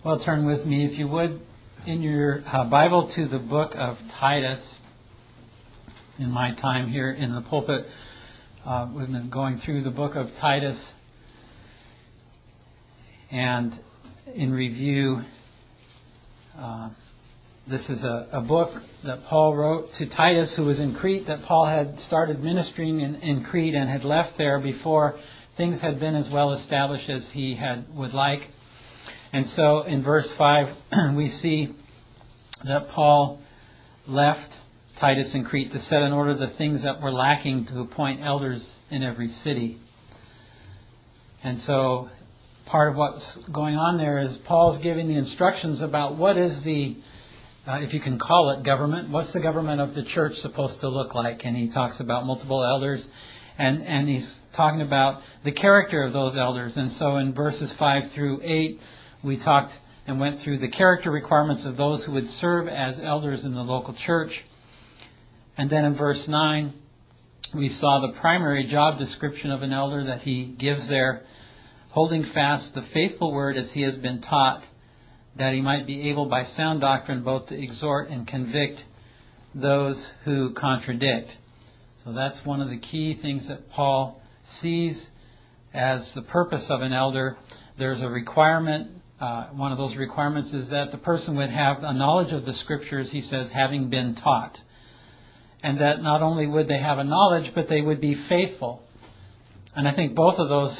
Well, turn with me, if you would, in your Bible to the book of Titus. In my time here in the pulpit, we've been going through the book of Titus. And in review, this is a book that Paul wrote to Titus, who was in Crete, that Paul had started ministering in Crete and had left there before things had been as well established as he would like. And so in verse 5, we see that Paul left Titus in Crete to set in order the things that were lacking, to appoint elders in every city. And so part of what's going on there is Paul's giving the instructions about what is the, if you can call it government, what's the government of the church supposed to look like? And he talks about multiple elders, and he's talking about the character of those elders. And so in verses 5 through 8, we talked and went through the character requirements of those who would serve as elders in the local church. And then in verse 9, we saw the primary job description of an elder that he gives there, holding fast the faithful word as he has been taught, that he might be able by sound doctrine both to exhort and convict those who contradict. So that's one of the key things that Paul sees as the purpose of an elder. There's a requirement. One of those requirements is that the person would have a knowledge of the Scriptures, he says, having been taught. And that not only would they have a knowledge, but they would be faithful. And I think both of those,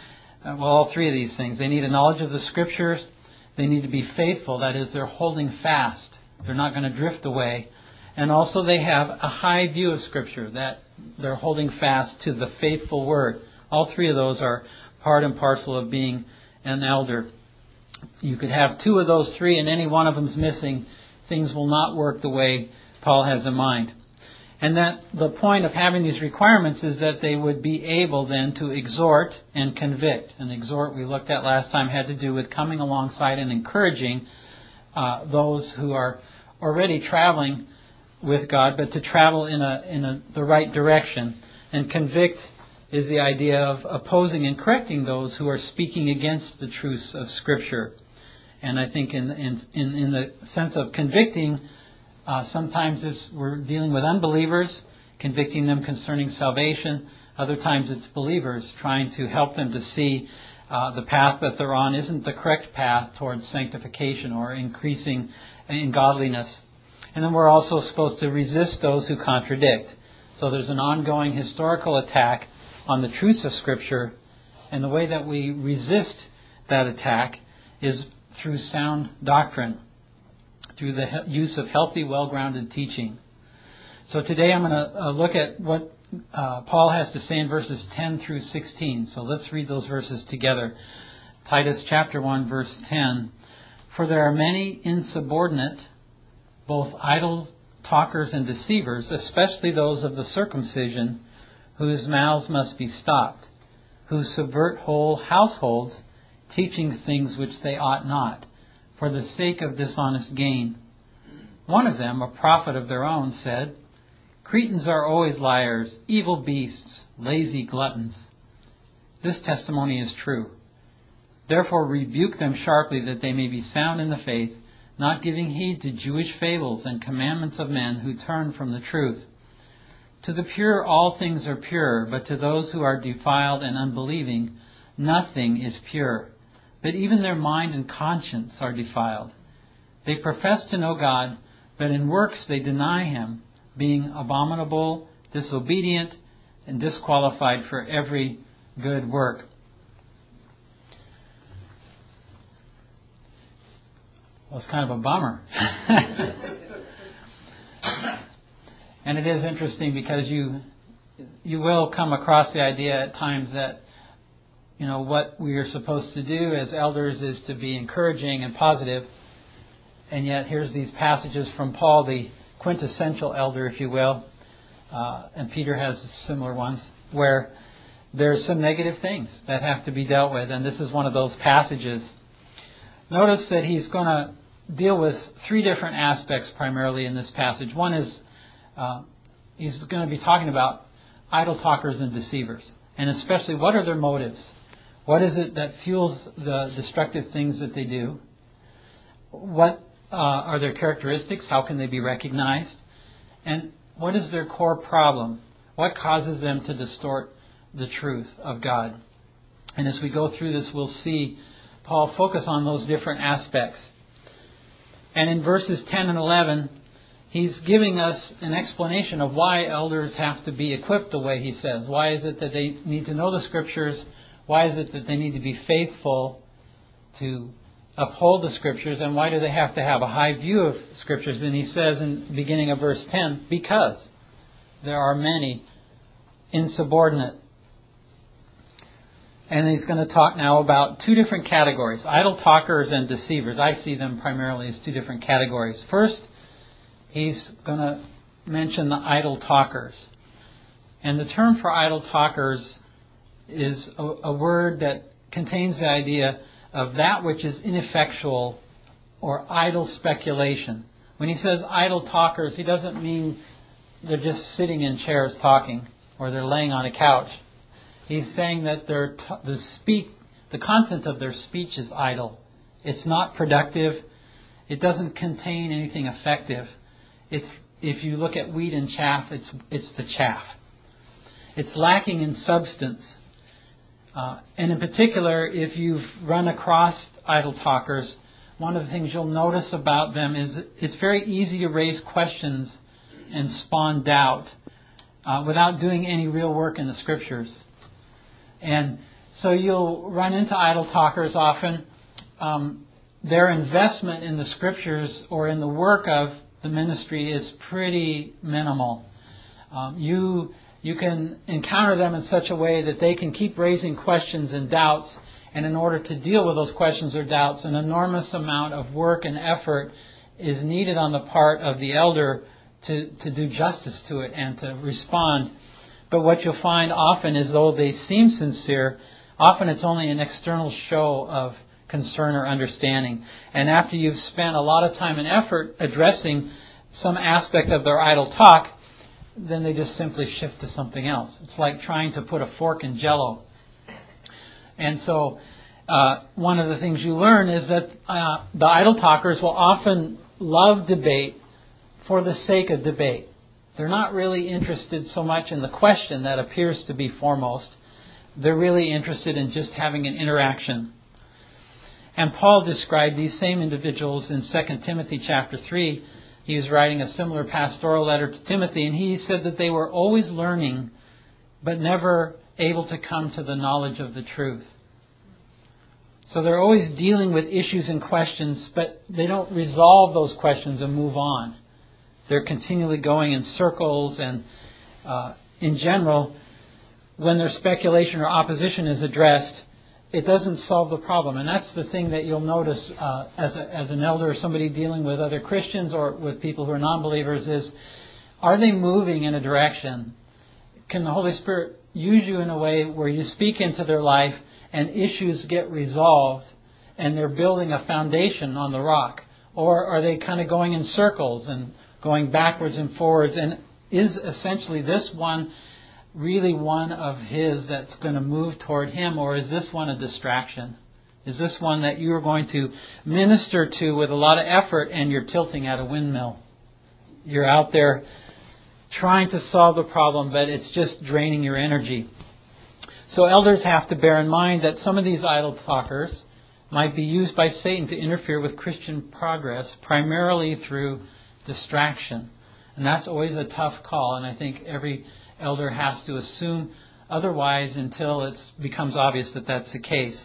all three of these things, they need a knowledge of the Scriptures, they need to be faithful, that is, they're holding fast, they're not going to drift away. And also they have a high view of Scripture, that they're holding fast to the faithful Word. All three of those are part and parcel of being an elder. You could have two of those three and any one of them's missing. Things will not work the way Paul has in mind. And that the point of having these requirements is that they would be able then to exhort and convict. And exhort, we looked at last time, had to do with coming alongside and encouraging those who are already traveling with God, but to travel in the right direction. And convict is the idea of opposing and correcting those who are speaking against the truths of Scripture. And I think in the sense of convicting, sometimes we're dealing with unbelievers, convicting them concerning salvation. Other times it's believers, trying to help them to see the path that they're on isn't the correct path towards sanctification or increasing in godliness. And then we're also supposed to resist those who contradict. So there's an ongoing historical attack on the truths of Scripture, and the way that we resist that attack is through sound doctrine, through the use of healthy, well-grounded teaching. So today I'm going to look at what Paul has to say in verses 10 through 16. So let's read those verses together. Titus chapter 1, verse 10. For there are many insubordinate, both idle talkers and deceivers, especially those of the circumcision, whose mouths must be stopped, who subvert whole households, teaching things which they ought not, for the sake of dishonest gain. One of them, a prophet of their own, said, Cretans are always liars, evil beasts, lazy gluttons. This testimony is true. Therefore rebuke them sharply, that they may be sound in the faith, not giving heed to Jewish fables and commandments of men who turn from the truth. To the pure all things are pure, but to those who are defiled and unbelieving, nothing is pure. But even their mind and conscience are defiled. They profess to know God, but in works they deny Him, being abominable, disobedient, and disqualified for every good work. Well, it's kind of a bummer. And it is interesting because you will come across the idea at times that, what we are supposed to do as elders is to be encouraging and positive. And yet here's these passages from Paul, the quintessential elder, if you will. And Peter has similar ones where there's some negative things that have to be dealt with. And this is one of those passages. Notice that he's going to deal with three different aspects primarily in this passage. One is he's going to be talking about idle talkers and deceivers. And especially, what are their motives? What is it that fuels the destructive things that they do? what are their characteristics? How can they be recognized? And what is their core problem? What causes them to distort the truth of God? And as we go through this, we'll see Paul focus on those different aspects. And in verses 10 and 11, he's giving us an explanation of why elders have to be equipped the way he says. Why is it that they need to know the Scriptures? Why is it that they need to be faithful to uphold the Scriptures? And why do they have to have a high view of Scriptures? And he says in the beginning of verse 10, because there are many insubordinate. And he's going to talk now about two different categories, idle talkers and deceivers. I see them primarily as two different categories. First, he's going to mention the idle talkers. And the term for idle talkers is a word that contains the idea of that which is ineffectual or idle speculation. When he says idle talkers, he doesn't mean they're just sitting in chairs talking or they're laying on a couch. He's saying that the content of their speech is idle. It's not productive. It doesn't contain anything effective. If you look at wheat and chaff, it's the chaff. It's lacking in substance. And in particular, if you've run across idle talkers, one of the things you'll notice about them is it's very easy to raise questions and spawn doubt without doing any real work in the Scriptures. And so you'll run into idle talkers often. Their investment in the Scriptures or in the work of the ministry is pretty minimal. You can encounter them in such a way that they can keep raising questions and doubts, and in order to deal with those questions or doubts, an enormous amount of work and effort is needed on the part of the elder to do justice to it and to respond. But what you'll find often is, though they seem sincere, often it's only an external show of concern or understanding. And after you've spent a lot of time and effort addressing some aspect of their idle talk, then they just simply shift to something else. It's like trying to put a fork in Jell-O. And so one of the things you learn is that the idle talkers will often love debate for the sake of debate. They're not really interested so much in the question that appears to be foremost. They're really interested in just having an interaction. And Paul described these same individuals in 2 Timothy chapter 3. He was writing a similar pastoral letter to Timothy, and he said that they were always learning, but never able to come to the knowledge of the truth. So they're always dealing with issues and questions, but they don't resolve those questions and move on. They're continually going in circles, and in general, when their speculation or opposition is addressed, it doesn't solve the problem. And that's the thing that you'll notice as an elder or somebody dealing with other Christians or with people who are non-believers is, are they moving in a direction? Can the Holy Spirit use you in a way where you speak into their life and issues get resolved and they're building a foundation on the rock? Or are they kind of going in circles and going backwards and forwards? And is essentially this one really one of his that's going to move toward him, or is this one a distraction? Is this one that you're going to minister to with a lot of effort and you're tilting at a windmill? You're out there trying to solve the problem, but it's just draining your energy. So elders have to bear in mind that some of these idle talkers might be used by Satan to interfere with Christian progress, primarily through distraction. And that's always a tough call, and I think every elder has to assume otherwise until it becomes obvious that that's the case.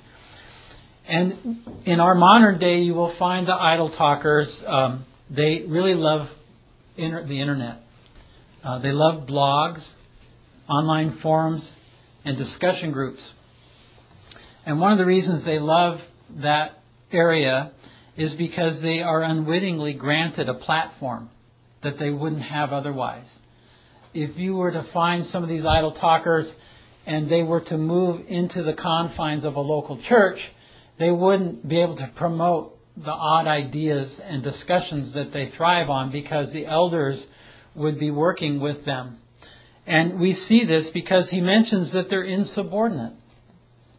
And in our modern day, you will find the idle talkers, they really love the internet. They love blogs, online forums, and discussion groups. And one of the reasons they love that area is because they are unwittingly granted a platform that they wouldn't have otherwise. If you were to find some of these idle talkers and they were to move into the confines of a local church, they wouldn't be able to promote the odd ideas and discussions that they thrive on because the elders would be working with them. And we see this because he mentions that they're insubordinate.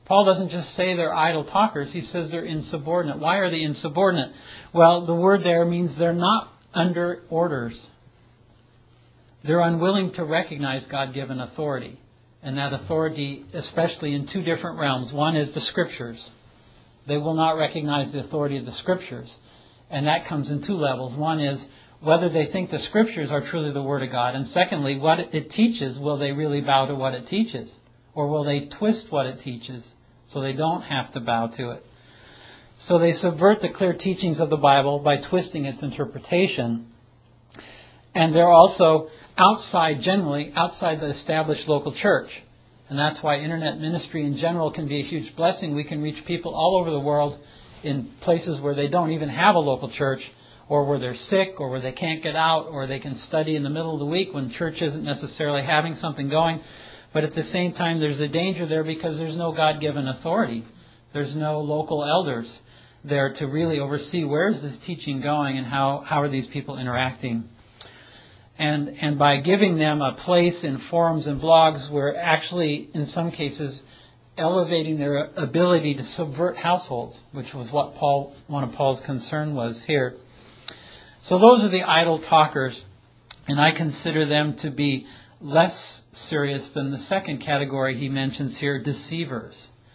Paul doesn't just say they're idle talkers. He says they're insubordinate. Why are they insubordinate? Well, the word there means they're not under orders. They're unwilling to recognize God-given authority. And that authority, especially in two different realms. One is the Scriptures. They will not recognize the authority of the Scriptures. And that comes in two levels. One is whether they think the Scriptures are truly the Word of God. And secondly, what it teaches, will they really bow to what it teaches? Or will they twist what it teaches so they don't have to bow to it? So they subvert the clear teachings of the Bible by twisting its interpretation. And they're also generally outside the established local church. And that's why internet ministry in general can be a huge blessing. We can reach people all over the world in places where they don't even have a local church, or where they're sick, or where they can't get out, or they can study in the middle of the week when church isn't necessarily having something going. But at the same time, there's a danger there because there's no God-given authority. There's no local elders there to really oversee where is this teaching going and how are these people interacting. And by giving them a place in forums and blogs, we're actually, in some cases, elevating their ability to subvert households, which was what one of Paul's concern was here. So those are the idle talkers, and I consider them to be less serious than the second category he mentions here, deceivers.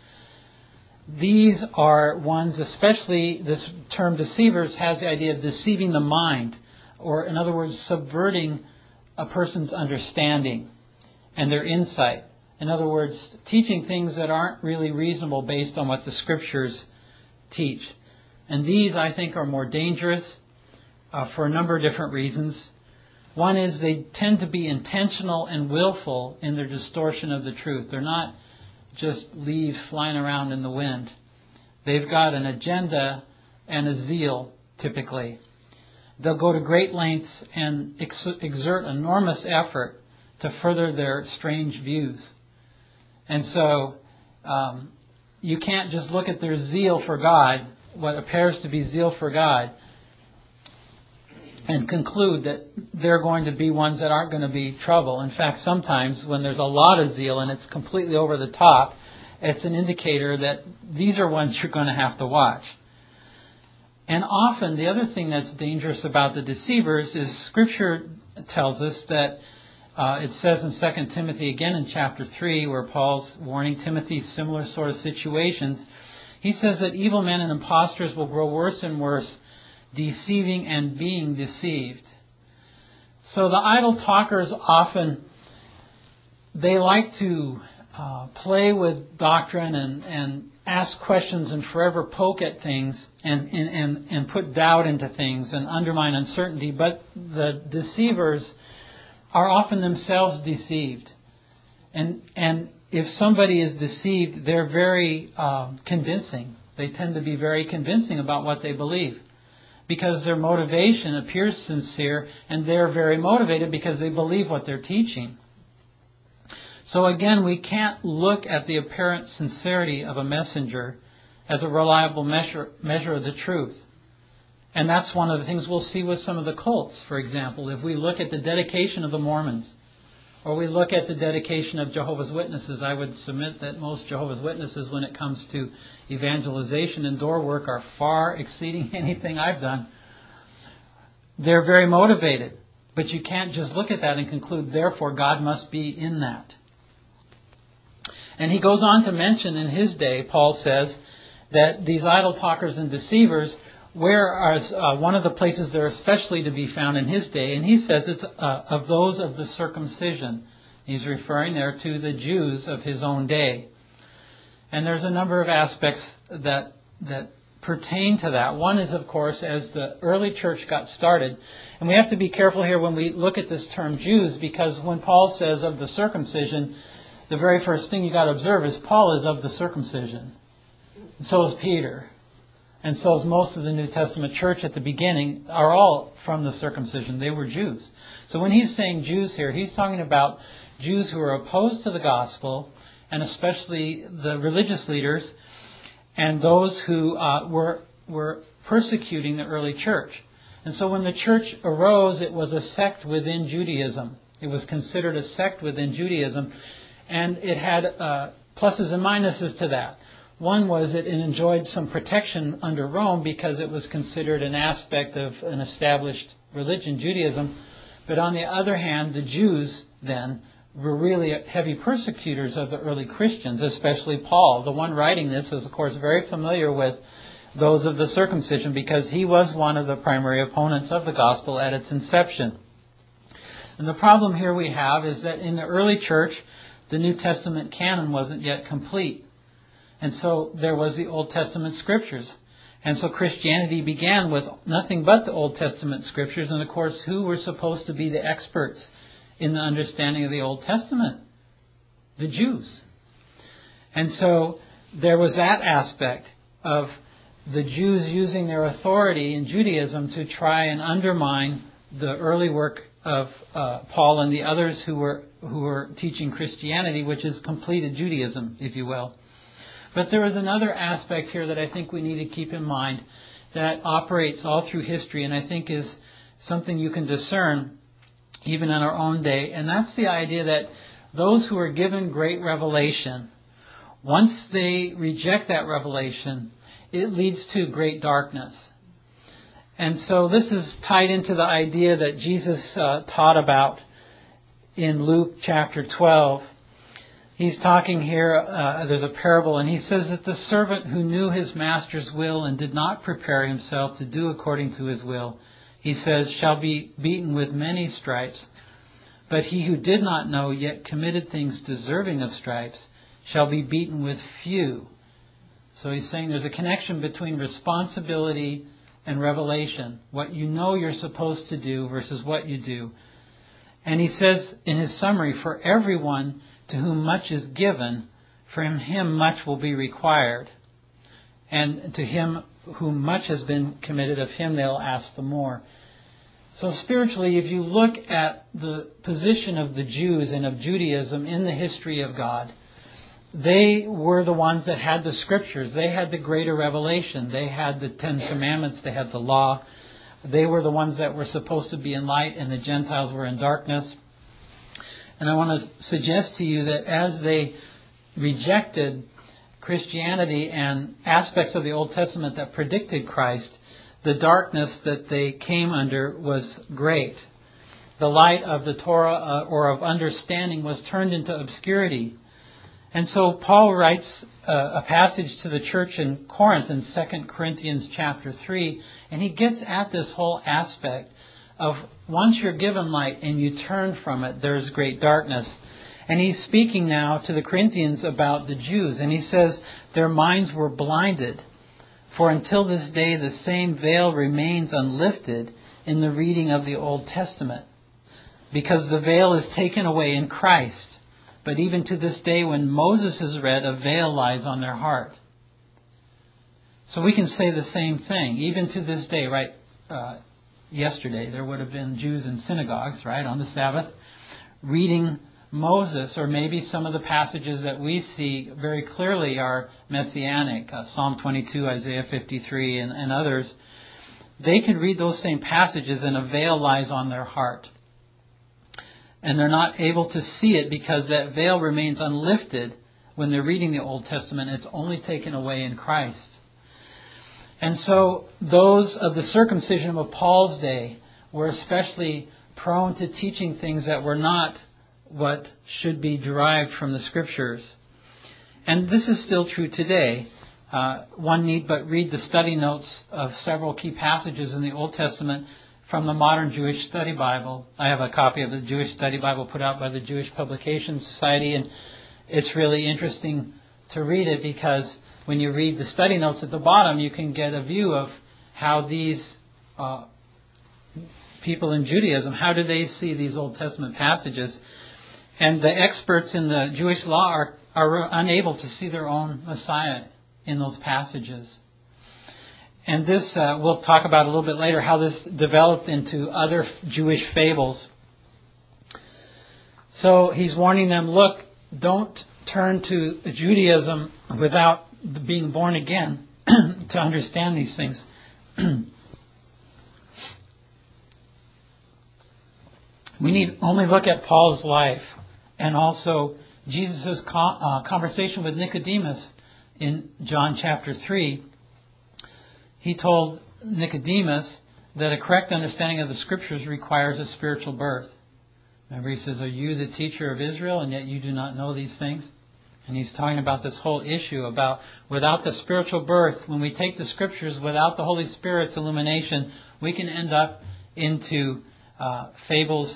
These are ones, especially this term deceivers has the idea of deceiving the mind, or in other words, subverting a person's understanding and their insight. In other words, teaching things that aren't really reasonable based on what the Scriptures teach. And these, I think, are more dangerous for a number of different reasons. One is they tend to be intentional and willful in their distortion of the truth. They're not just leaves flying around in the wind. They've got an agenda and a zeal, typically. They'll go to great lengths and exert enormous effort to further their strange views. And so you can't just look at their zeal for God, what appears to be zeal for God, and conclude that they're going to be ones that aren't going to be trouble. In fact, sometimes when there's a lot of zeal and it's completely over the top, it's an indicator that these are ones you're going to have to watch. And often the other thing that's dangerous about the deceivers is Scripture tells us that it says in 2 Timothy, again in chapter 3, where Paul's warning Timothy similar sort of situations, he says that evil men and impostors will grow worse and worse, deceiving and being deceived. So the idle talkers often, they like to play with doctrine and ask questions and forever poke at things and put doubt into things and undermine uncertainty. But the deceivers are often themselves deceived. And if somebody is deceived, they're very convincing. They tend to be very convincing about what they believe, because their motivation appears sincere, and they're very motivated because they believe what they're teaching. So again, we can't look at the apparent sincerity of a messenger as a reliable measure of the truth. And that's one of the things we'll see with some of the cults, for example. If we look at the dedication of the Mormons, or we look at the dedication of Jehovah's Witnesses, I would submit that most Jehovah's Witnesses, when it comes to evangelization and door work, are far exceeding anything I've done. They're very motivated. But you can't just look at that and conclude, therefore, God must be in that. And he goes on to mention in his day, Paul says, that these idle talkers and deceivers, where are one of the places they're especially to be found in his day, and he says it's of those of the circumcision. He's referring there to the Jews of his own day. And there's a number of aspects that pertain to that. One is, of course, as the early church got started, and we have to be careful here when we look at this term Jews, because when Paul says of the circumcision, the very first thing you got to observe is Paul is of the circumcision. And so is Peter. And so is most of the New Testament church at the beginning, are all from the circumcision. They were Jews. So when he's saying Jews here, he's talking about Jews who are opposed to the gospel, and especially the religious leaders, and those who were persecuting the early church. And so when the church arose, it was a sect within Judaism. It was considered a sect within Judaism. And it had pluses and minuses to that. One was it enjoyed some protection under Rome because it was considered an aspect of an established religion, Judaism. But on the other hand, the Jews then were really heavy persecutors of the early Christians, especially Paul. The one writing this is, of course, very familiar with those of the circumcision because he was one of the primary opponents of the gospel at its inception. And the problem here we have is that in the early church, the New Testament canon wasn't yet complete. And so there was the Old Testament scriptures. And so Christianity began with nothing but the Old Testament scriptures. And of course, who were supposed to be the experts in the understanding of the Old Testament? The Jews. And so there was that aspect of the Jews using their authority in Judaism to try and undermine the early work of Paul and the others who were teaching Christianity, which is completed Judaism, if you will. But there is another aspect here that I think we need to keep in mind that operates all through history and I think is something you can discern even in our own day. And that's the idea that those who are given great revelation, once they reject that revelation, it leads to great darkness. And so this is tied into the idea that Jesus taught about in Luke chapter 12. He's talking here, there's a parable, and he says that the servant who knew his master's will and did not prepare himself to do according to his will, he says, shall be beaten with many stripes. But he who did not know, yet committed things deserving of stripes, shall be beaten with few. So he's saying there's a connection between responsibility and revelation. What you know you're supposed to do versus what you do. And he says in his summary, for everyone to whom much is given, from him much will be required. And to him whom much has been committed, of him they'll ask the more. So spiritually, if you look at the position of the Jews and of Judaism in the history of God, they were the ones that had the scriptures. They had the greater revelation. They had the Ten Commandments. They had the law. They were the ones that were supposed to be in light, and the Gentiles were in darkness. And I want to suggest to you that as they rejected Christianity and aspects of the Old Testament that predicted Christ, the darkness that they came under was great. The light of the Torah or of understanding was turned into obscurity. And so Paul writes a passage to the church in Corinth in 2 Corinthians chapter 3, and he gets at this whole aspect of once you're given light and you turn from it, there's great darkness. And he's speaking now to the Corinthians about the Jews, and he says their minds were blinded, for until this day the same veil remains unlifted in the reading of the Old Testament, because the veil is taken away in Christ. But even to this day, when Moses is read, a veil lies on their heart. So we can say the same thing. Even to this day, right? Yesterday, there would have been Jews in synagogues, right, on the Sabbath, reading Moses, or maybe some of the passages that we see very clearly are messianic, Psalm 22, Isaiah 53, and others. They could read those same passages and a veil lies on their heart. And they're not able to see it because that veil remains unlifted when they're reading the Old Testament. It's only taken away in Christ. And so those of the circumcision of Paul's day were especially prone to teaching things that were not what should be derived from the Scriptures. And this is still true today. One need but read the study notes of several key passages in the Old Testament from the Modern Jewish Study Bible. I have a copy of the Jewish Study Bible put out by the Jewish Publication Society, and it's really interesting to read it because when you read the study notes at the bottom, you can get a view of how these people in Judaism, how do they see these Old Testament passages? And the experts in the Jewish law are unable to see their own Messiah in those passages. And this, we'll talk about a little bit later, how this developed into other Jewish fables. So he's warning them, look, don't turn to Judaism without being born again to understand these things. We need only look at Paul's life and also Jesus' conversation with Nicodemus in John chapter 3, he told Nicodemus that a correct understanding of the Scriptures requires a spiritual birth. Remember, he says, "Are you the teacher of Israel, and yet you do not know these things?" And he's talking about this whole issue about without the spiritual birth, when we take the Scriptures without the Holy Spirit's illumination, we can end up into fables.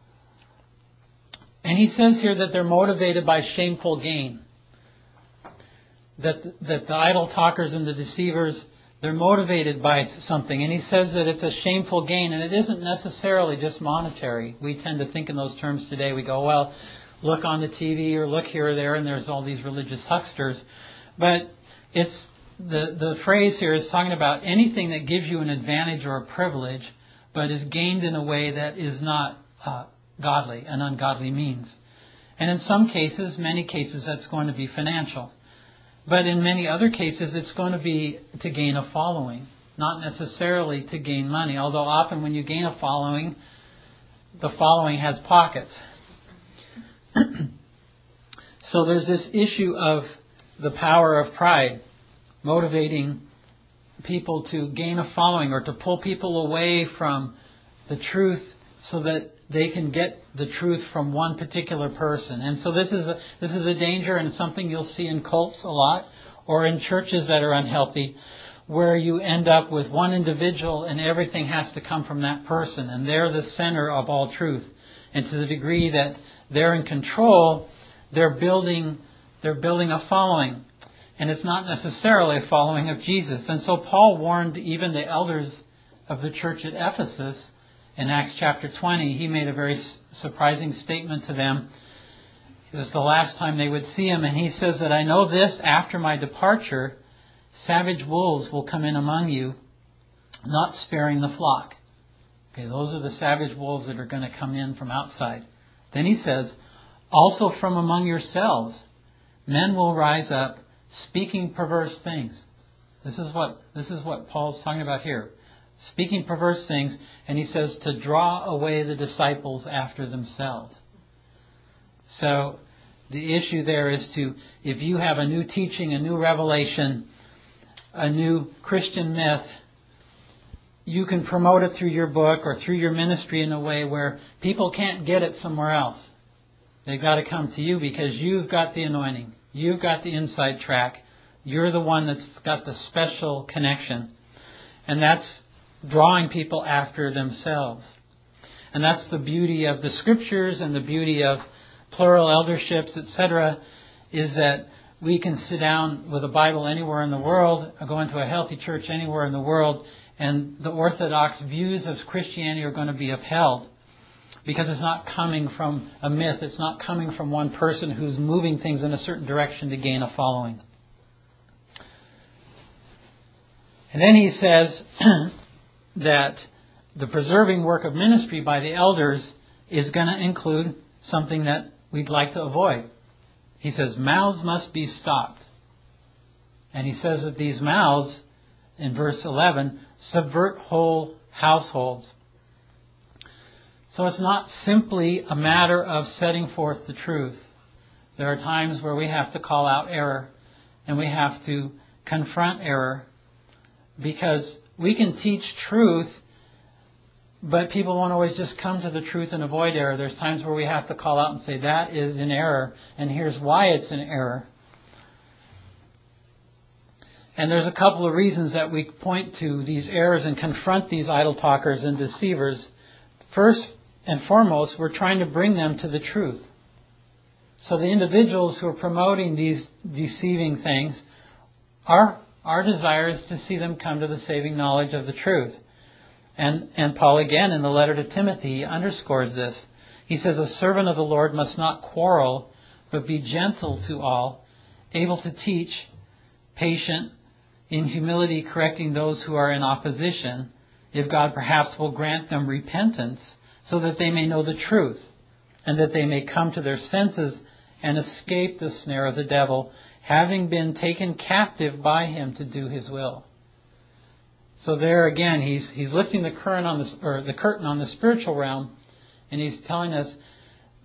And he says here that they're motivated by shameful gain. That the idle talkers and the deceivers, they're motivated by something. And he says that it's a shameful gain, and it isn't necessarily just monetary. We tend to think in those terms today. We go, well, look on the TV or look here or there, and there's all these religious hucksters. But it's the phrase here is talking about anything that gives you an advantage or a privilege, but is gained in a way that is not godly, an ungodly means. And in some cases, many cases, that's going to be financial. But in many other cases, it's going to be to gain a following, not necessarily to gain money. Although often when you gain a following, the following has pockets. So there's this issue of the power of pride, motivating people to gain a following or to pull people away from the truth so that they can get the truth from one particular person. And so this is a danger, and it's something you'll see in cults a lot or in churches that are unhealthy, where you end up with one individual and everything has to come from that person, and they're the center of all truth. And to the degree that they're in control, they're building a following. And it's not necessarily a following of Jesus. And so Paul warned even the elders of the church at Ephesus in Acts chapter 20. He made a very surprising statement to them. It was the last time they would see him. And he says that I know this, after my departure, savage wolves will come in among you, not sparing the flock. Okay, those are the savage wolves that are going to come in from outside. Then he says, also from among yourselves, men will rise up, speaking perverse things. This is what Paul's talking about here. Speaking perverse things, and he says to draw away the disciples after themselves. So the issue there is if you have a new teaching, a new revelation, a new Christian myth, you can promote it through your book or through your ministry in a way where people can't get it somewhere else. They've got to come to you because you've got the anointing. You've got the inside track. You're the one that's got the special connection. And that's drawing people after themselves. And that's the beauty of the Scriptures and the beauty of plural elderships, etc., is that we can sit down with a Bible anywhere in the world, or go into a healthy church anywhere in the world, and the orthodox views of Christianity are going to be upheld. Because it's not coming from a myth. It's not coming from one person who's moving things in a certain direction to gain a following. And then he says that the preserving work of ministry by the elders is going to include something that we'd like to avoid. He says mouths must be stopped. And he says that these mouths, in verse 11, subvert whole households. So it's not simply a matter of setting forth the truth. There are times where we have to call out error and we have to confront error, because we can teach truth, but people won't always just come to the truth and avoid error. There's times where we have to call out and say that is an error, and here's why it's an error. And there's a couple of reasons that we point to these errors and confront these idle talkers and deceivers. First and foremost, we're trying to bring them to the truth. So the individuals who are promoting these deceiving things, our desire is to see them come to the saving knowledge of the truth. And Paul, again, in the letter to Timothy, underscores this. He says, a servant of the Lord must not quarrel, but be gentle to all, able to teach, patient, in humility correcting those who are in opposition, if God perhaps will grant them repentance, so that they may know the truth, and that they may come to their senses and escape the snare of the devil, having been taken captive by him to do his will. So there again, he's lifting the curtain on the curtain on the spiritual realm, and he's telling us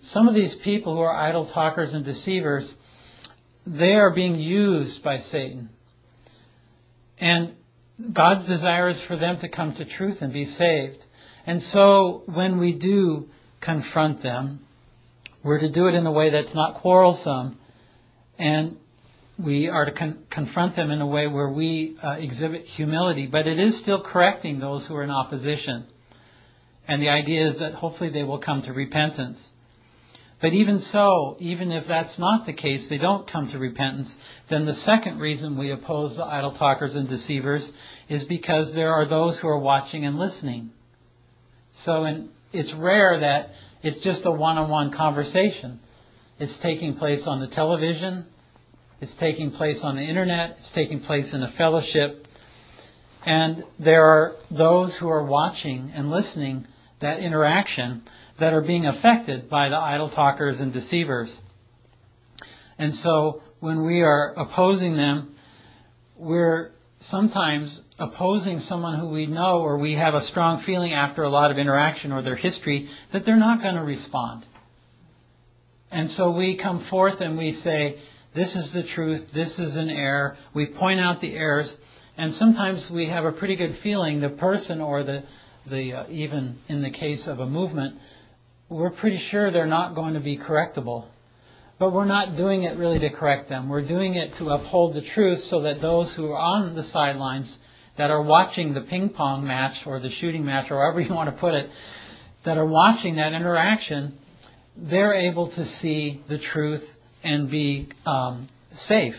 some of these people who are idle talkers and deceivers, they are being used by Satan. And God's desire is for them to come to truth and be saved. And so when we do confront them, we're to do it in a way that's not quarrelsome, and we are to confront them in a way where we exhibit humility, but it is still correcting those who are in opposition. And the idea is that hopefully they will come to repentance. But even so, even if that's not the case, they don't come to repentance, then the second reason we oppose the idle talkers and deceivers is because there are those who are watching and listening. So it's rare that it's just a one-on-one conversation. It's taking place on the television. It's taking place on the internet. It's taking place in a fellowship. And there are those who are watching and listening that interaction that are being affected by the idle talkers and deceivers. And so when we are opposing them, we're sometimes opposing someone who we know or we have a strong feeling after a lot of interaction or their history that they're not going to respond. And so we come forth and we say, this is the truth, this is an error. We point out the errors, and sometimes we have a pretty good feeling the person or the even in the case of a movement, we're pretty sure they're not going to be correctable. But we're not doing it really to correct them. We're doing it to uphold the truth so that those who are on the sidelines that are watching the ping pong match or the shooting match or however you want to put it, that are watching that interaction, they're able to see the truth and be safe.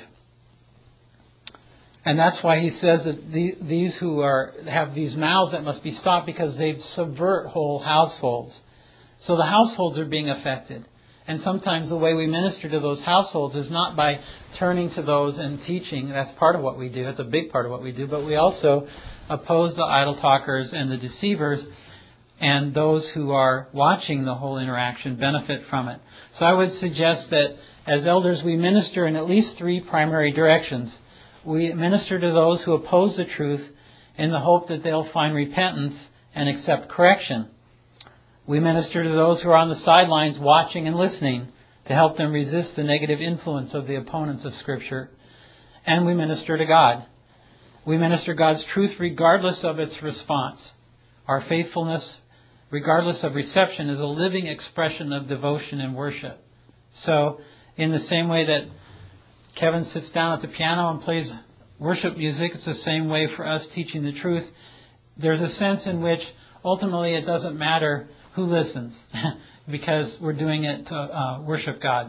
And that's why he says that these who have these mouths that must be stopped because they subvert whole households. So the households are being affected. And sometimes the way we minister to those households is not by turning to those and teaching. That's part of what we do. That's a big part of what we do. But we also oppose the idle talkers and the deceivers, and those who are watching the whole interaction benefit from it. So I would suggest that as elders we minister in at least three primary directions. We minister to those who oppose the truth in the hope that they'll find repentance and accept correction. We minister to those who are on the sidelines watching and listening to help them resist the negative influence of the opponents of Scripture. And we minister to God. We minister God's truth regardless of its response. Our faithfulness, regardless of reception, is a living expression of devotion and worship. So, in the same way that Kevin sits down at the piano and plays worship music, it's the same way for us teaching the truth. There's a sense in which ultimately it doesn't matter who listens because we're doing it to worship God.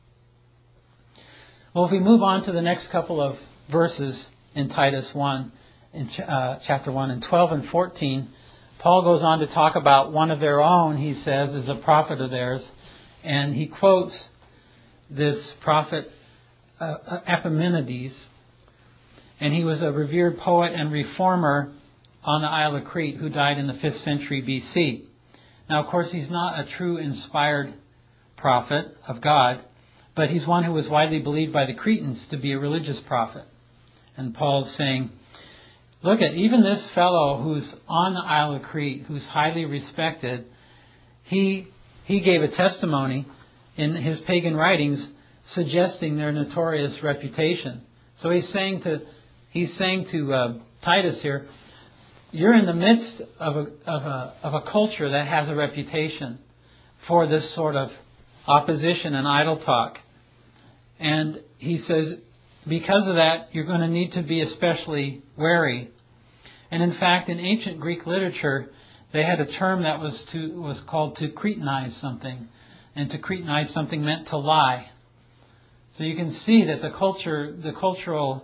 Well, if we move on to the next couple of verses in Titus 1, in chapter 1, and 12 and 14, Paul goes on to talk about one of their own, he says, is a prophet of theirs. And he quotes this prophet Epimenides, and he was a revered poet and reformer on the Isle of Crete who died in the 5th century BC. Now, of course, he's not a true inspired prophet of God, but he's one who was widely believed by the Cretans to be a religious prophet. And Paul's saying, look at even this fellow who's on the Isle of Crete, who's highly respected, he gave a testimony in his pagan writings suggesting their notorious reputation. So he's saying to Titus here, you're in the midst of a culture that has a reputation for this sort of opposition and idle talk. And he says, because of that, you're going to need to be especially wary. And in fact, in ancient Greek literature, they had a term that was called to Cretanize something. And to Cretanize something meant to lie. So you can see that the cultural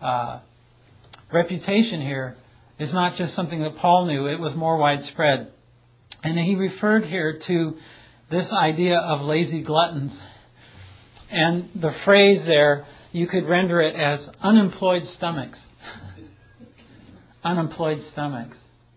reputation here is not just something that Paul knew, it was more widespread. And he referred here to this idea of lazy gluttons. And the phrase there, you could render it as unemployed stomachs. Unemployed stomachs.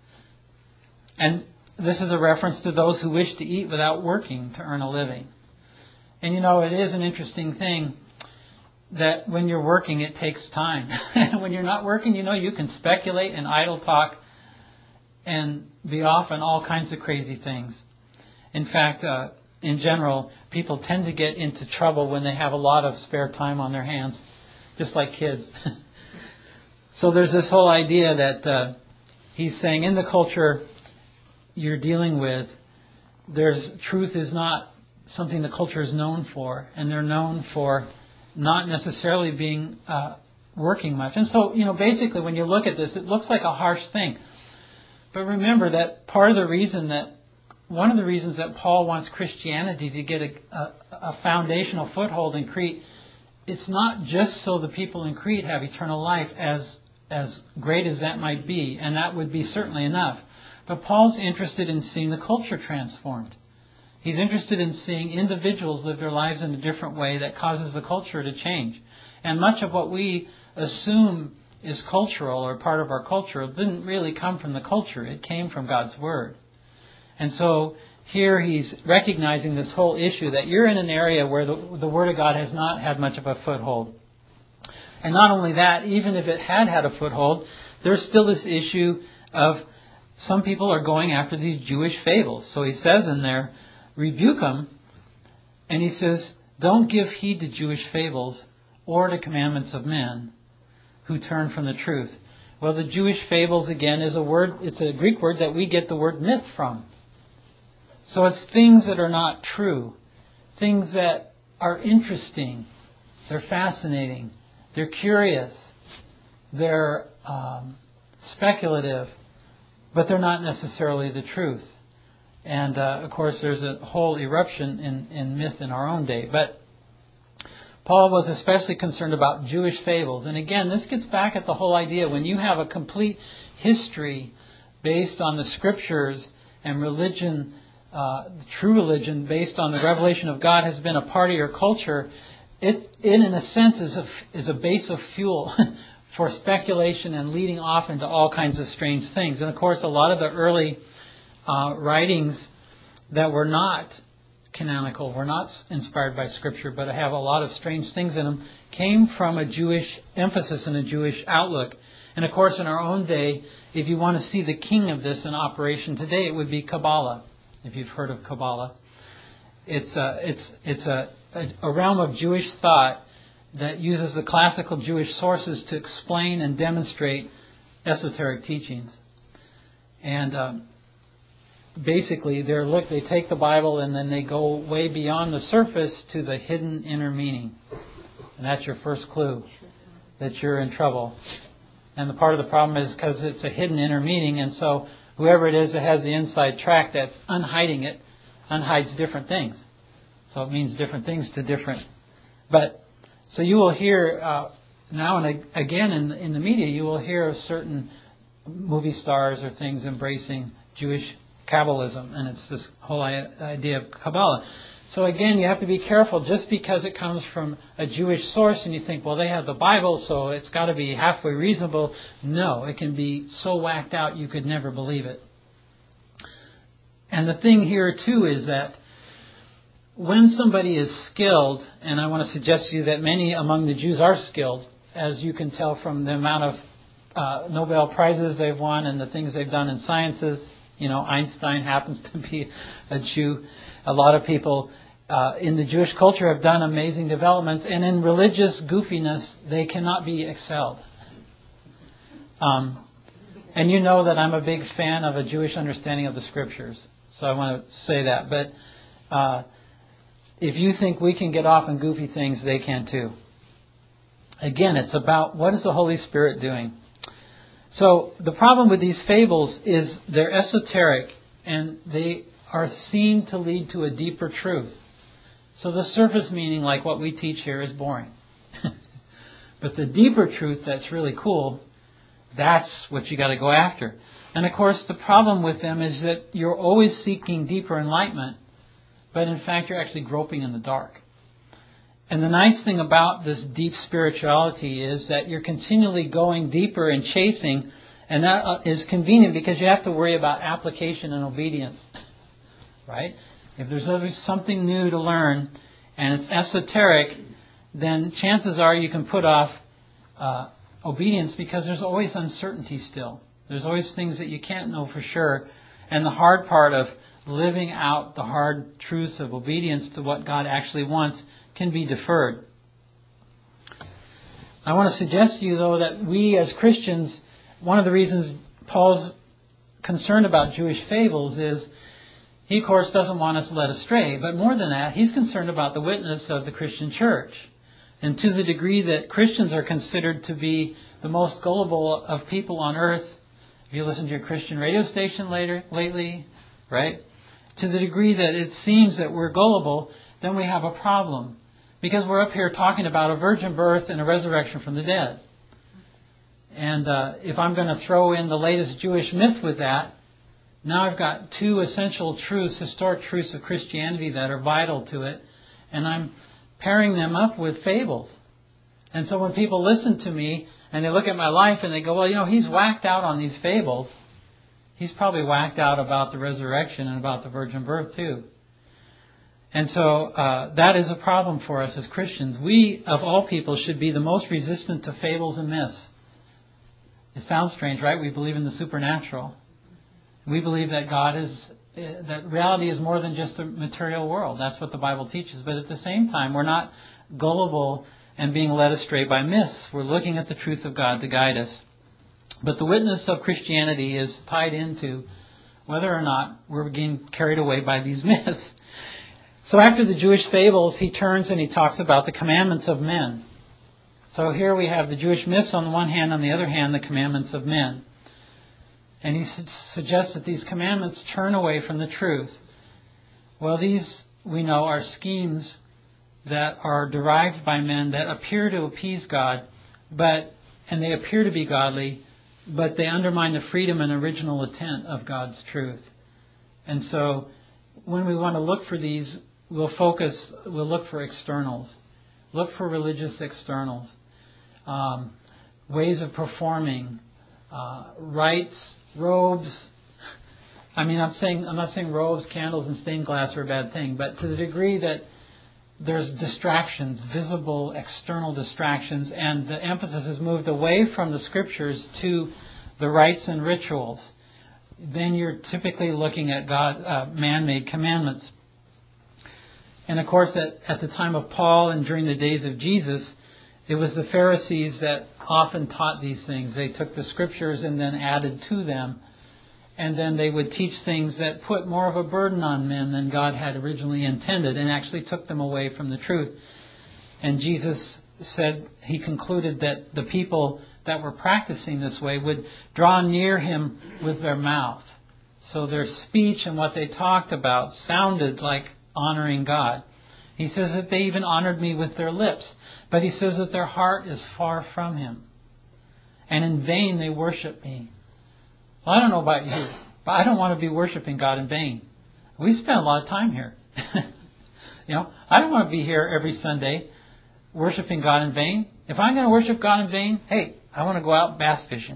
And this is a reference to those who wish to eat without working to earn a living. And it is an interesting thing that when you're working, it takes time. When you're not working, you can speculate and idle talk and be off on all kinds of crazy things. In fact, in general, people tend to get into trouble when they have a lot of spare time on their hands, just like kids. So there's this whole idea that he's saying in the culture you're dealing with, truth is not something the culture is known for, and they're known for not necessarily being working much. And so, basically when you look at this, it looks like a harsh thing. But remember that one of the reasons that Paul wants Christianity to get a foundational foothold in Crete, it's not just so the people in Crete have eternal life, as great as that might be, and that would be certainly enough. But Paul's interested in seeing the culture transformed. He's interested in seeing individuals live their lives in a different way that causes the culture to change. And much of what we assume is cultural or part of our culture didn't really come from the culture. It came from God's Word. And so here he's recognizing this whole issue that you're in an area where the Word of God has not had much of a foothold. And not only that, even if it had a foothold, there's still this issue of some people are going after these Jewish fables. So he says in there, rebuke them, and he says, don't give heed to Jewish fables or to commandments of men who turn from the truth. Well, the Jewish fables, again, is a word, it's a Greek word that we get the word myth from. So it's things that are not true, things that are interesting, they're fascinating, they're curious, they're speculative, but they're not necessarily the truth. And, of course, there's a whole eruption in myth in our own day. But Paul was especially concerned about Jewish fables. And again, this gets back at the whole idea. When you have a complete history based on the Scriptures and religion, true religion based on the revelation of God has been a part of your culture, it in a sense is a base of fuel for speculation and leading off into all kinds of strange things. And, of course, a lot of the early writings that were not canonical, were not inspired by Scripture, but have a lot of strange things in them, came from a Jewish emphasis and a Jewish outlook. And of course, in our own day, if you want to see the king of this in operation today, it would be Kabbalah. If you've heard of Kabbalah, it's a realm of Jewish thought that uses the classical Jewish sources to explain and demonstrate esoteric teachings. And basically, they take the Bible and then they go way beyond the surface to the hidden inner meaning. And that's your first clue that you're in trouble. And the part of the problem is because it's a hidden inner meaning, and so whoever it is that has the inside track that's unhiding it, unhides different things. So it means different things to different. But, so you will hear, now and again in the media, you will hear of certain movie stars or things embracing Jewish Kabbalism, and it's this whole idea of Kabbalah. So again, you have to be careful. Just because it comes from a Jewish source and you think, well, they have the Bible, so it's got to be halfway reasonable. No, it can be so whacked out you could never believe it. And the thing here, too, is that when somebody is skilled, and I want to suggest to you that many among the Jews are skilled, as you can tell from the amount of Nobel Prizes they've won and the things they've done in sciences. Einstein happens to be a Jew. A lot of people in the Jewish culture have done amazing developments, and in religious goofiness, they cannot be excelled. And you know that I'm a big fan of a Jewish understanding of the Scriptures, so I want to say that. But if you think we can get off on goofy things, they can too. Again, it's about what is the Holy Spirit doing. So the problem with these fables is they're esoteric and they are seen to lead to a deeper truth. So the surface meaning, like what we teach here, is boring. But the deeper truth that's really cool, that's what you got to go after. And of course the problem with them is that you're always seeking deeper enlightenment, but in fact you're actually groping in the dark. And the nice thing about this deep spirituality is that you're continually going deeper and chasing, and that is convenient because you have to worry about application and obedience. Right? If there's always something new to learn and it's esoteric, then chances are you can put off obedience because there's always uncertainty still. There's always things that you can't know for sure. And the hard part of living out the hard truths of obedience to what God actually wants can be deferred. I want to suggest to you, though, that we as Christians, one of the reasons Paul's concerned about Jewish fables is he, of course, doesn't want us led astray. But more than that, he's concerned about the witness of the Christian church. And to the degree that Christians are considered to be the most gullible of people on earth, if you listen to your Christian radio station lately, right? To the degree that it seems that we're gullible, then we have a problem. Because we're up here talking about a virgin birth and a resurrection from the dead. And if I'm going to throw in the latest Jewish myth with that, now I've got two essential truths, historic truths of Christianity that are vital to it, and I'm pairing them up with fables. And so when people listen to me and they look at my life and they go, well, he's whacked out on these fables. He's probably whacked out about the resurrection and about the virgin birth too. And so that is a problem for us as Christians. We, of all people, should be the most resistant to fables and myths. It sounds strange, right? We believe in the supernatural. We believe that that reality is more than just a material world. That's what the Bible teaches. But at the same time, we're not gullible and being led astray by myths. We're looking at the truth of God to guide us. But the witness of Christianity is tied into whether or not we're getting carried away by these myths. So after the Jewish fables, he turns and he talks about the commandments of men. So here we have the Jewish myths on the one hand, on the other hand, the commandments of men. And he suggests that these commandments turn away from the truth. Well, these, we know, are schemes that are derived by men that appear to appease God, and they appear to be godly, but they undermine the freedom and original intent of God's truth. And so when we want to look for these, we'll look for externals. Look for religious externals. Ways of performing, rites, robes. I'm not saying robes, candles, and stained glass are a bad thing, but to the degree that there's distractions, visible external distractions, and the emphasis is moved away from the Scriptures to the rites and rituals, then you're typically looking at man-made commandments. And of course, at the time of Paul and during the days of Jesus, it was the Pharisees that often taught these things. They took the Scriptures and then added to them. And then they would teach things that put more of a burden on men than God had originally intended and actually took them away from the truth. And Jesus said, he concluded that the people that were practicing this way would draw near him with their mouth. So their speech and what they talked about sounded like honoring God. He says that they even honored me with their lips. But he says that their heart is far from him. And in vain they worship me. Well, I don't know about you, but I don't want to be worshiping God in vain. We spend a lot of time here. I don't want to be here every Sunday worshiping God in vain. If I'm going to worship God in vain, hey, I want to go out bass fishing.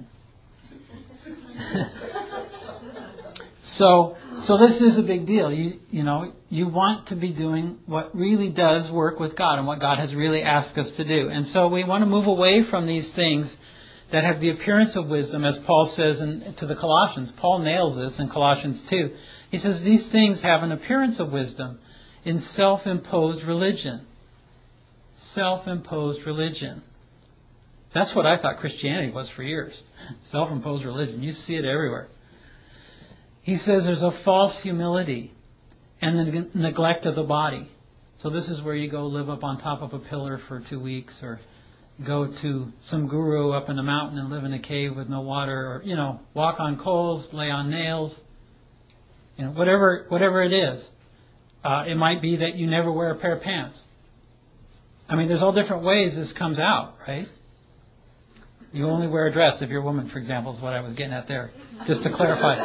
So this is a big deal. You want to be doing what really does work with God and what God has really asked us to do. And so we want to move away from these things that have the appearance of wisdom, as Paul says to the Colossians. Paul nails this in Colossians 2. He says these things have an appearance of wisdom in self-imposed religion. Self-imposed religion. That's what I thought Christianity was for years. Self-imposed religion. You see it everywhere. He says there's a false humility and the neglect of the body. So this is where you go live up on top of a pillar for 2 weeks, or go to some guru up in a mountain and live in a cave with no water, or, walk on coals, lay on nails, whatever it is. It might be that you never wear a pair of pants. There's all different ways this comes out, right? You only wear a dress if you're a woman, for example, is what I was getting at there. Just to clarify.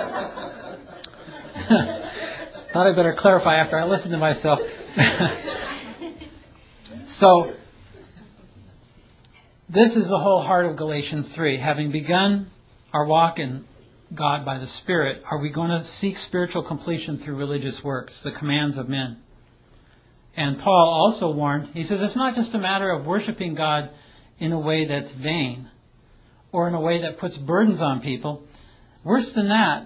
Thought I'd better clarify after I listened to myself. So, this is the whole heart of Galatians 3. Having begun our walk in God by the Spirit, are we going to seek spiritual completion through religious works, the commands of men? And Paul also warned, he says it's not just a matter of worshiping God in a way that's vain or in a way that puts burdens on people. Worse than that,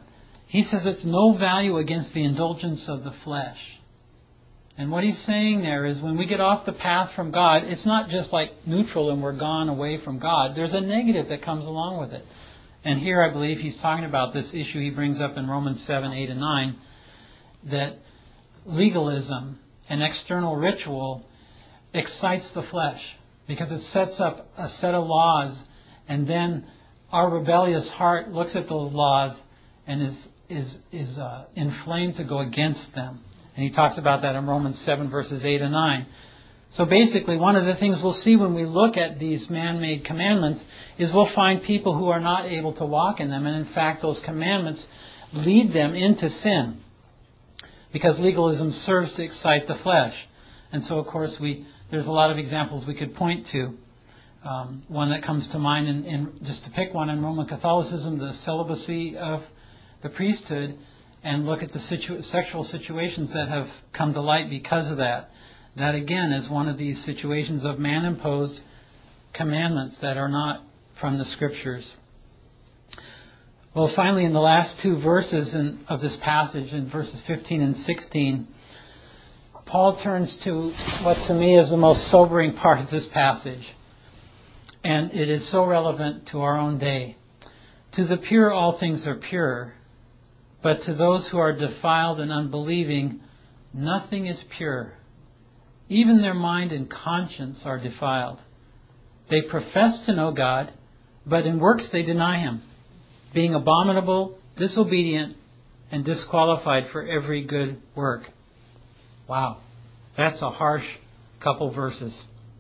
He says it's no value against the indulgence of the flesh. And what he's saying there is when we get off the path from God, it's not just like neutral and we're gone away from God. There's a negative that comes along with it. And here I believe he's talking about this issue he brings up in Romans 7, 8, and 9, that legalism and external ritual excites the flesh because it sets up a set of laws, and then our rebellious heart looks at those laws and is inflamed to go against them. And he talks about that in Romans 7 verses 8 and 9. So basically, one of the things we'll see when we look at these man-made commandments is we'll find people who are not able to walk in them. And in fact, those commandments lead them into sin, because legalism serves to excite the flesh. And so, of course, there's a lot of examples we could point to. One that comes to mind, in just to pick one, in Roman Catholicism, the celibacy of the priesthood, and look at the sexual situations that have come to light because of that. That, again, is one of these situations of man-imposed commandments that are not from the Scriptures. Well, finally, in the last two verses of this passage, in verses 15 and 16, Paul turns to what to me is the most sobering part of this passage. And it is so relevant to our own day. To the pure, all things are pure. But to those who are defiled and unbelieving, nothing is pure. Even their mind and conscience are defiled. They profess to know God, but in works they deny Him, being abominable, disobedient, and disqualified for every good work. Wow, that's a harsh couple verses.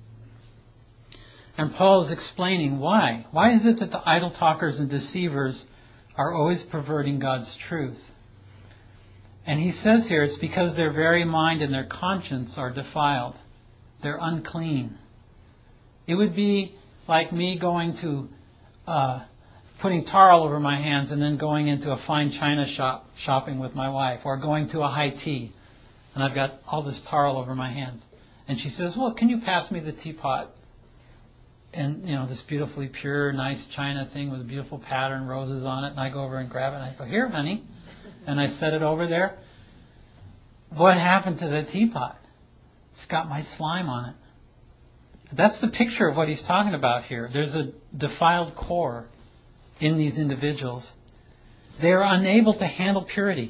And Paul is explaining why. Why is it that the idle talkers and deceivers are always perverting God's truth? And he says here it's because their very mind and their conscience are defiled. They're unclean. It would be like me going to putting tar all over my hands and then going into a fine china shop shopping with my wife, or going to a high tea and I've got all this tar all over my hands. And she says, "Well, can you pass me the teapot?" And, this beautifully pure, nice china thing with a beautiful pattern, roses on it. And I go over and grab it and I go, "Here, honey." And I set it over there. What happened to the teapot? It's got my slime on it. That's the picture of what he's talking about here. There's a defiled core in these individuals. They are unable to handle purity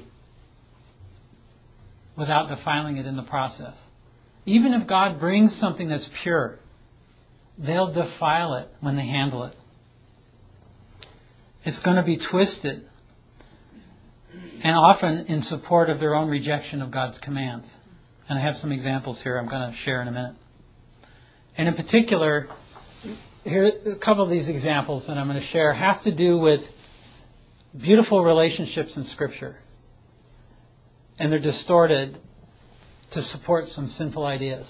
without defiling it in the process. Even if God brings something that's pure, they'll defile it when they handle it. It's going to be twisted, and often in support of their own rejection of God's commands. And I have some examples here I'm going to share in a minute. And in particular, here a couple of these examples that I'm going to share have to do with beautiful relationships in Scripture. And they're distorted to support some sinful ideas.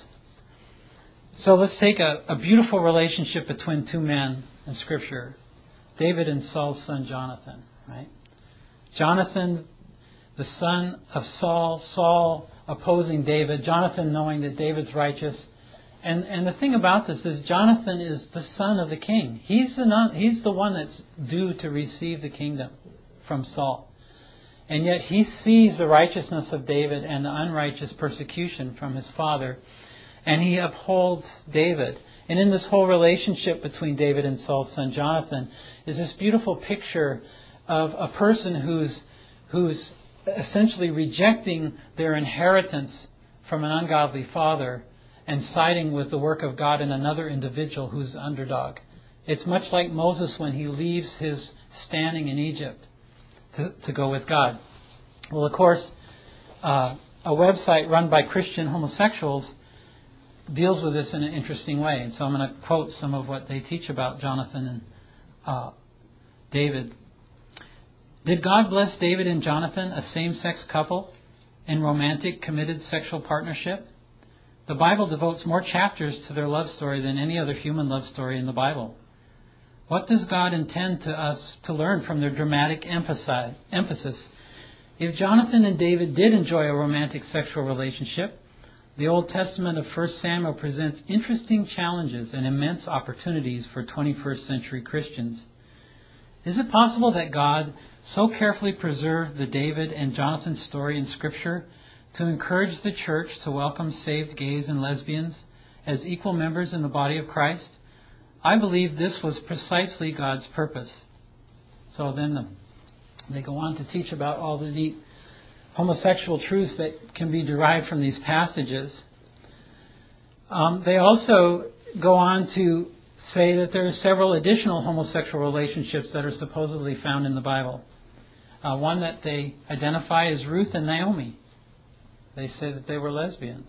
So let's take a beautiful relationship between two men in Scripture. David and Saul's son Jonathan, right? Jonathan, the son of Saul, Saul opposing David, Jonathan knowing that David's righteous. And the thing about this is Jonathan is the son of the king. He's the one that's due to receive the kingdom from Saul. And yet he sees the righteousness of David and the unrighteous persecution from his father, and he upholds David. And in this whole relationship between David and Saul's son Jonathan is this beautiful picture of a person who's essentially rejecting their inheritance from an ungodly father and siding with the work of God in another individual who's the underdog. It's much like Moses when he leaves his standing in Egypt to go with God. Well, of course, a website run by Christian homosexuals deals with this in an interesting way. And so I'm going to quote some of what they teach about Jonathan and David. Did God bless David and Jonathan, a same-sex couple, in romantic, committed sexual partnership? The Bible devotes more chapters to their love story than any other human love story in the Bible. What does God intend us to learn from their dramatic emphasis? If Jonathan and David did enjoy a romantic sexual relationship, the Old Testament of 1 Samuel presents interesting challenges and immense opportunities for 21st century Christians. Is it possible that God so carefully preserved the David and Jonathan story in Scripture to encourage the church to welcome saved gays and lesbians as equal members in the body of Christ? I believe this was precisely God's purpose. So then they go on to teach about all the neat homosexual truths that can be derived from these passages. They also go on to say that there are several additional homosexual relationships that are supposedly found in the Bible. One that they identify is Ruth and Naomi. They say that they were lesbians.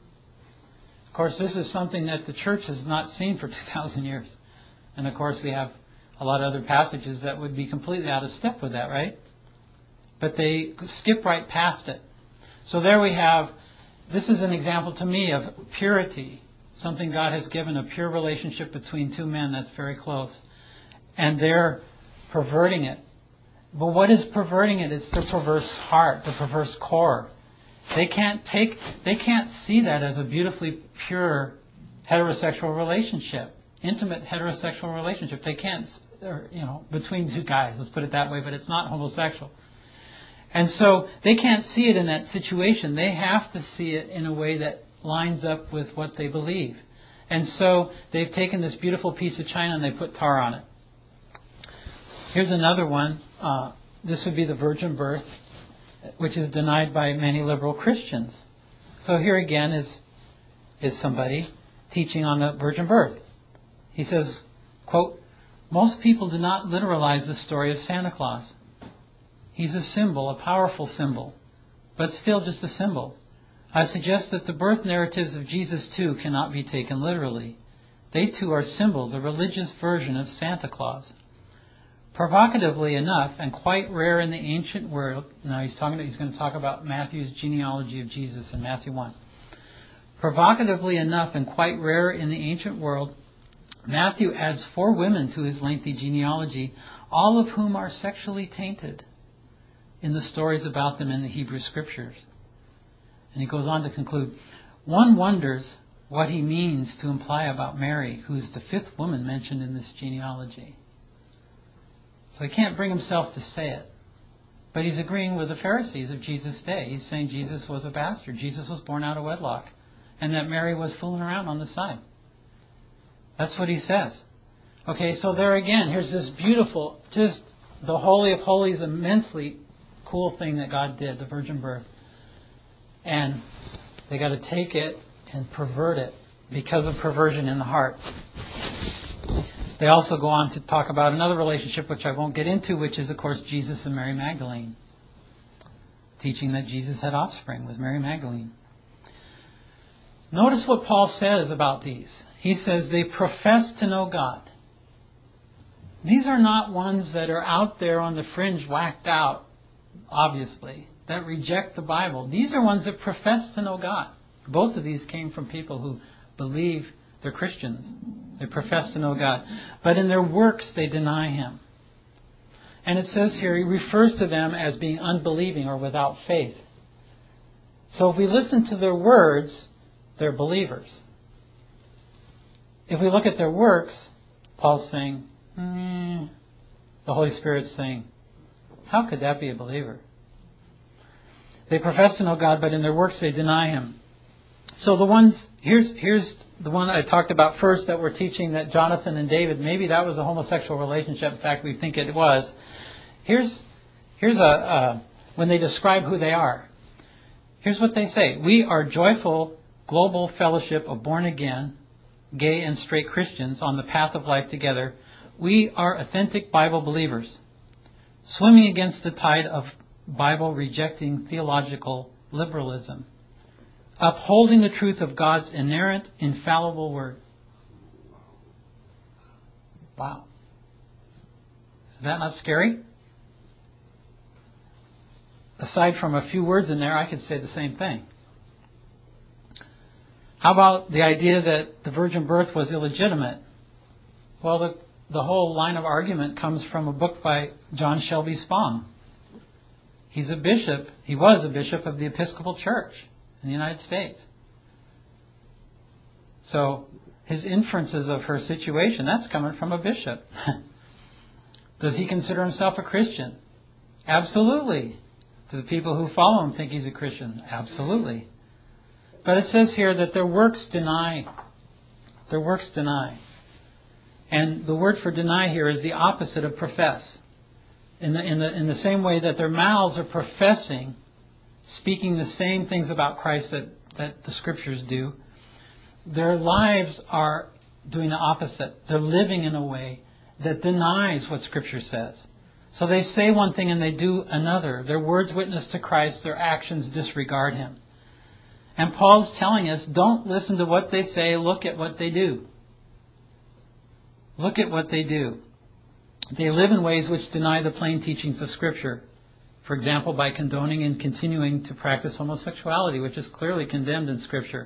Of course, this is something that the church has not seen for 2,000 years. And of course, we have a lot of other passages that would be completely out of step with that, right? But they skip right past it. So there we have, this is an example to me of purity. Something God has given, a pure relationship between two men that's very close. And they're perverting it. But what is perverting it? It's the perverse heart, the perverse core. They can't see that as a beautifully pure heterosexual relationship, intimate heterosexual relationship. They can't, between two guys, let's put it that way, but it's not homosexual. And so they can't see it in that situation. They have to see it in a way that lines up with what they believe. And so they've taken this beautiful piece of china and they put tar on it. Here's another one. This would be the virgin birth, which is denied by many liberal Christians. So here again is somebody teaching on the virgin birth. He says, quote, "Most people do not literalize the story of Santa Claus. He's a symbol, a powerful symbol, but still just a symbol. I suggest that the birth narratives of Jesus too cannot be taken literally. They too are symbols, a religious version of Santa Claus. Provocatively enough, and quite rare in the ancient world," now he's going to talk about Matthew's genealogy of Jesus in Matthew 1. "Provocatively enough, and quite rare in the ancient world, Matthew adds 4 women to his lengthy genealogy, all of whom are sexually tainted in the stories about them in the Hebrew Scriptures." And he goes on to conclude, "One wonders what he means to imply about Mary, who is the 5th woman mentioned in this genealogy." So he can't bring himself to say it. But he's agreeing with the Pharisees of Jesus' day. He's saying Jesus was a bastard. Jesus was born out of wedlock. And that Mary was fooling around on the side. That's what he says. Okay, so there again, here's this beautiful, just the Holy of Holies, immensely cool thing that God did, the virgin birth. And they got to take it and pervert it because of perversion in the heart. They also go on to talk about another relationship, which I won't get into, which is, of course, Jesus and Mary Magdalene. Teaching that Jesus had offspring was Mary Magdalene. Notice what Paul says about these. He says they profess to know God. These are not ones that are out there on the fringe, whacked out, obviously, that reject the Bible. These are ones that profess to know God. Both of these came from people who believe they're Christians. They profess to know God. But in their works, they deny Him. And it says here, he refers to them as being unbelieving or without faith. So if we listen to their words, they're believers. If we look at their works, Paul's saying, the Holy Spirit's saying, how could that be a believer? They profess to know God, but in their works they deny Him. So the ones, here's the one I talked about first that we're teaching, that Jonathan and David, maybe that was a homosexual relationship. In fact, we think it was. Here's when they describe who they are. Here's what they say. "We are joyful global fellowship of born again, gay and straight Christians on the path of life together. We are authentic Bible believers, swimming against the tide of Bible rejecting theological liberalism, upholding the truth of God's inerrant, infallible word." Wow. Is that not scary? Aside from a few words in there, I could say the same thing. How about the idea that the virgin birth was illegitimate? Well, the whole line of argument comes from a book by John Shelby Spong. He's a bishop. He was a bishop of the Episcopal Church in the United States. So his inferences of her situation, that's coming from a bishop. Does he consider himself a Christian? Absolutely. Do the people who follow him think he's a Christian? Absolutely. But it says here that their works deny. Their works deny. And the word for deny here is the opposite of profess. In the same way that their mouths are professing, speaking the same things about Christ that the Scriptures do, their lives are doing the opposite. They're living in a way that denies what Scripture says. So they say one thing and they do another. Their words witness to Christ, their actions disregard Him. And Paul's telling us, don't listen to what they say, look at what they do. Look at what they do. They live in ways which deny the plain teachings of Scripture. For example, by condoning and continuing to practice homosexuality, which is clearly condemned in Scripture.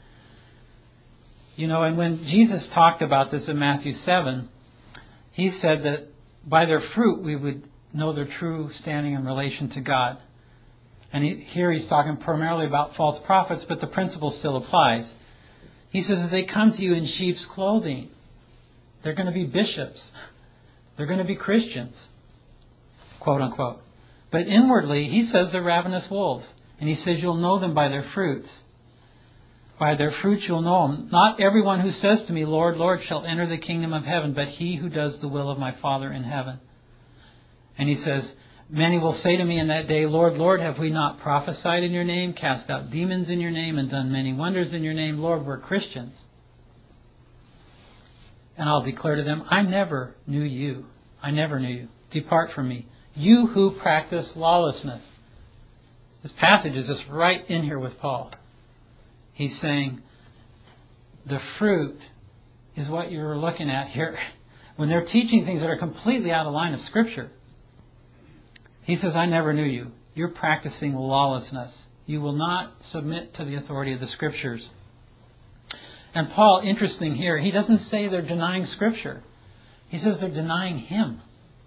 You know, and when Jesus talked about this in Matthew 7, He said that by their fruit we would know their true standing in relation to God. And here He's talking primarily about false prophets, but the principle still applies. He says if they come to you in sheep's clothing, they're going to be bishops. They're going to be Christians, quote unquote. But inwardly, He says they're ravenous wolves. And He says you'll know them by their fruits. By their fruits you'll know them. Not everyone who says to me, Lord, Lord, shall enter the kingdom of heaven, but he who does the will of my Father in heaven. And He says, many will say to me in that day, Lord, Lord, have we not prophesied in your name, cast out demons in your name, and done many wonders in your name? Lord, we're Christians. And I'll declare to them, I never knew you. I never knew you. Depart from me, you who practice lawlessness. This passage is just right in here with Paul. He's saying the fruit is what you're looking at here. When they're teaching things that are completely out of line of Scripture, He says, I never knew you. You're practicing lawlessness. You will not submit to the authority of the Scriptures. And Paul, interesting here, he doesn't say they're denying Scripture. He says they're denying Him.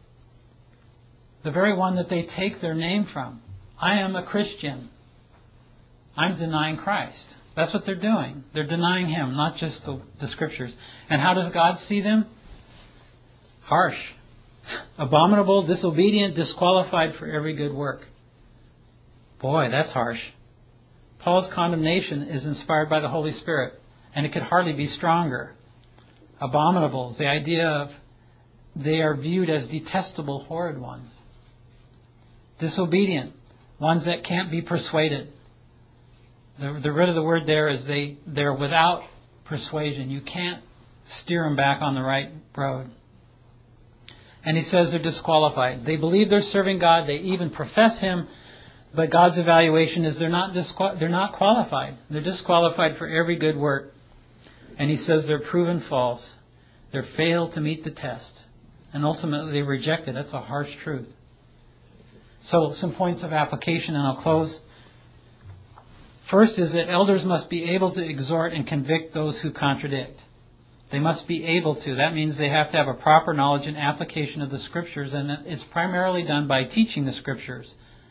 The very one that they take their name from. I am a Christian. I'm denying Christ. That's what they're doing. They're denying Him, not just the Scriptures. And how does God see them? Harsh. Abominable, disobedient, disqualified for every good work. Boy, that's harsh. Paul's condemnation is inspired by the Holy Spirit. And it could hardly be stronger. Abominable is the idea of they are viewed as detestable, horrid ones. Disobedient, ones that can't be persuaded. The root of the word there is they're without persuasion. You can't steer them back on the right road. And he says they're disqualified. They believe they're serving God. They even profess Him. But God's evaluation is they're not qualified. They're disqualified for every good work. And he says they're proven false. They're failed to meet the test. And ultimately they reject it. That's a harsh truth. So some points of application, and I'll close. First is that elders must be able to exhort and convict those who contradict. They must be able to. That means they have to have a proper knowledge and application of the Scriptures, and it's primarily done by teaching the Scriptures.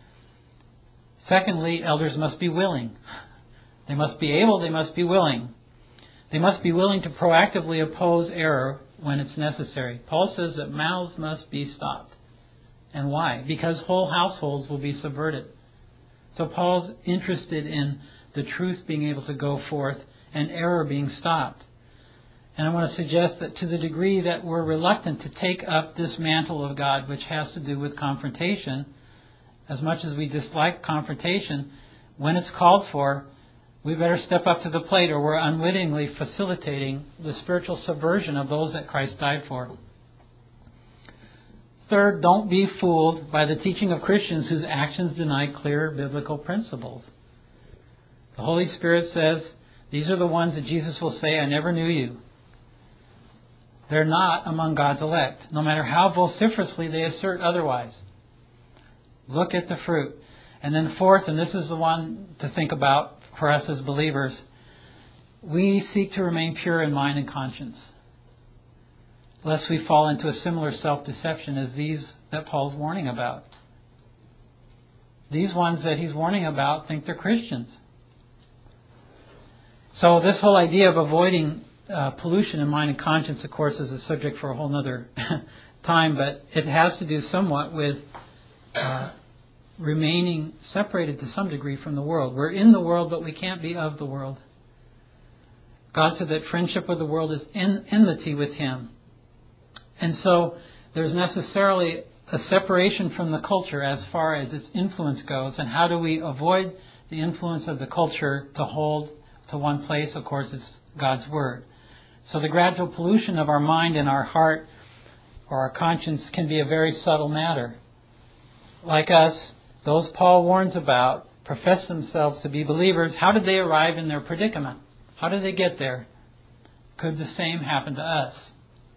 Secondly, elders must be willing. They must be able, they must be willing. They must be willing to proactively oppose error when it's necessary. Paul says that mouths must be stopped. And why? Because whole households will be subverted. So Paul's interested in the truth being able to go forth and error being stopped. And I want to suggest that to the degree that we're reluctant to take up this mantle of God, which has to do with confrontation, as much as we dislike confrontation, when it's called for, we better step up to the plate, or we're unwittingly facilitating the spiritual subversion of those that Christ died for. Third, don't be fooled by the teaching of Christians whose actions deny clear biblical principles. The Holy Spirit says, these are the ones that Jesus will say, I never knew you. They're not among God's elect, no matter how vociferously they assert otherwise. Look at the fruit. And then fourth, and this is the one to think about for us as believers, we seek to remain pure in mind and conscience, lest we fall into a similar self-deception as these that Paul's warning about. These ones that he's warning about think they're Christians. So this whole idea of avoiding pollution in mind and conscience, of course, is a subject for a whole other time, but it has to do somewhat with remaining separated to some degree from the world. We're in the world, but we can't be of the world. God said that friendship with the world is enmity with Him. And so there's necessarily a separation from the culture as far as its influence goes. And how do we avoid the influence of the culture to hold to one place? Of course, it's God's Word. So the gradual pollution of our mind and our heart or our conscience can be a very subtle matter. Like us, those Paul warns about profess themselves to be believers. How did they arrive in their predicament? How did they get there? Could the same happen to us?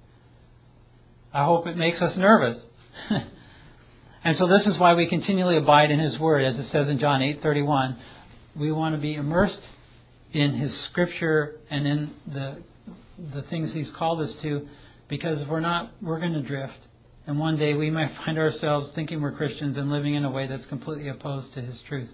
I hope it makes us nervous. And so this is why we continually abide in His Word, as it says in John 8:31. We want to be immersed in His Scripture and in the things He's called us to, because if we're not, we're going to drift. And one day we might find ourselves thinking we're Christians and living in a way that's completely opposed to His truth.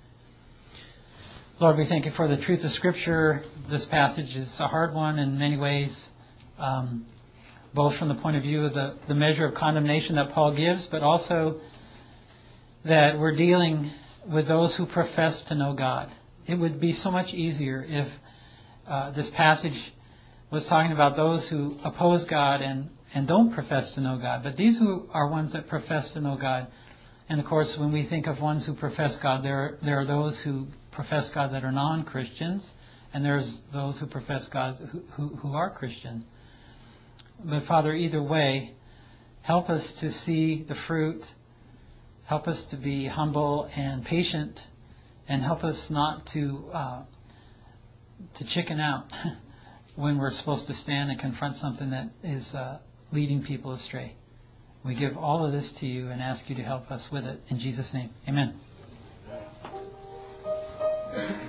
Lord, we thank You for the truth of Scripture. This passage is a hard one in many ways, both from the point of view of the measure of condemnation that Paul gives, but also that we're dealing with those who profess to know God. It would be so much easier if this passage was talking about those who oppose God and don't profess to know God. But these who are ones that profess to know God. And of course, when we think of ones who profess God, there are those who profess God that are non-Christians, and there's those who profess God who are Christian. But Father, either way, help us to see the fruit, help us to be humble and patient, and help us not to chicken out when we're supposed to stand and confront something that is leading people astray. We give all of this to You and ask You to help us with it. In Jesus' name, amen.